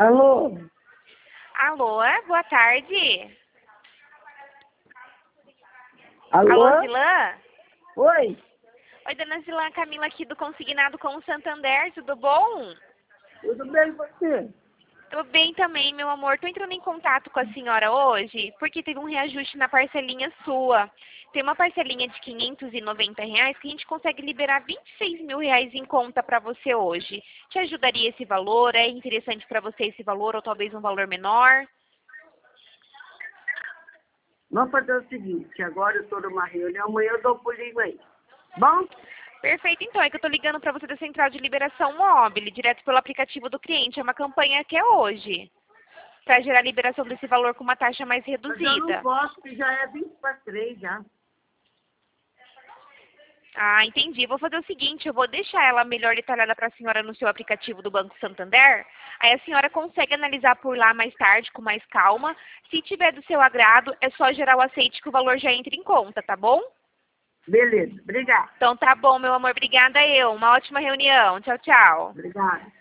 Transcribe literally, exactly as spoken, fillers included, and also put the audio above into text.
Alô? Alô, boa tarde. Alô? Alô, Zilã? Oi? Oi, dona Zilã, Camila aqui do Consignado com o Santander, tudo bom? Tudo bem com você? Tô bem também, meu amor. Tô entrando em contato com a senhora hoje porque teve um reajuste na parcelinha sua. Tem uma parcelinha de quinhentos e noventa reais que a gente consegue liberar vinte e seis mil reais em conta para você hoje. Te ajudaria esse valor? É interessante para você esse valor ou talvez um valor menor? Vamos fazer o seguinte, agora eu estou numa reunião, amanhã eu dou um pulinho aí. Bom? Perfeito, então. É que eu tô ligando para você da Central de Liberação Móvel, direto pelo aplicativo do cliente. É uma campanha que é hoje, para gerar a liberação desse valor com uma taxa mais Mas eu não reduzida. posso, porque já é vinte para três já. Ah, entendi. Vou fazer o seguinte, eu vou deixar ela melhor detalhada para a senhora no seu aplicativo do Banco Santander. Aí a senhora consegue analisar por lá mais tarde, com mais calma. Se tiver do seu agrado, é só gerar o aceite que o valor já entra em conta, tá bom? Beleza, obrigada. Então tá bom, meu amor. Obrigada eu. Uma ótima reunião. Tchau, tchau. Obrigada.